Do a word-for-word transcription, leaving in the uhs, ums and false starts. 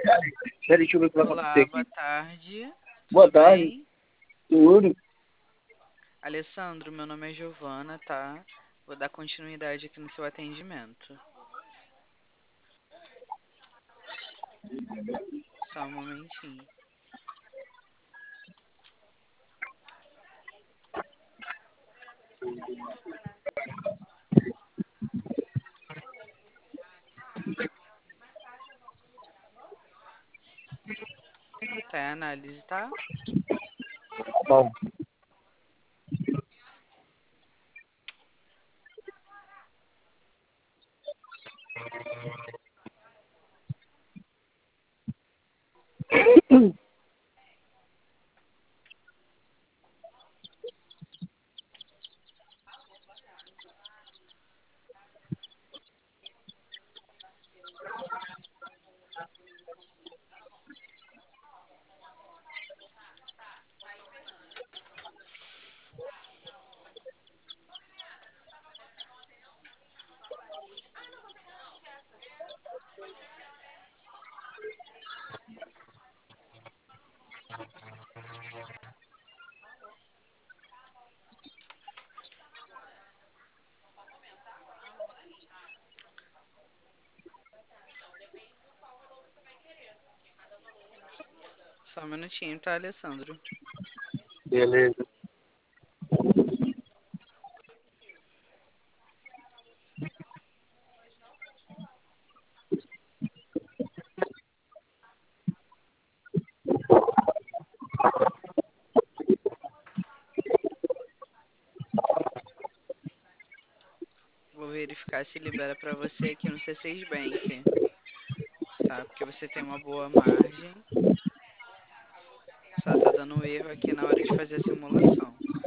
Peraí, deixa eu ver o que vai acontecer Olá, boa aqui. tarde. Boa Tudo tarde, bem? tudo. Alessandro, meu nome é Giovana, tá? Vou dar continuidade aqui no seu atendimento. Só um momentinho. Tá em análise, tá? Bom, Só um minutinho, tá, Alessandro? beleza. Vou verificar se libera pra você aqui no C seis Bank, tá? Porque você tem uma boa margem. Só tá dando erro aqui na hora de fazer a simulação.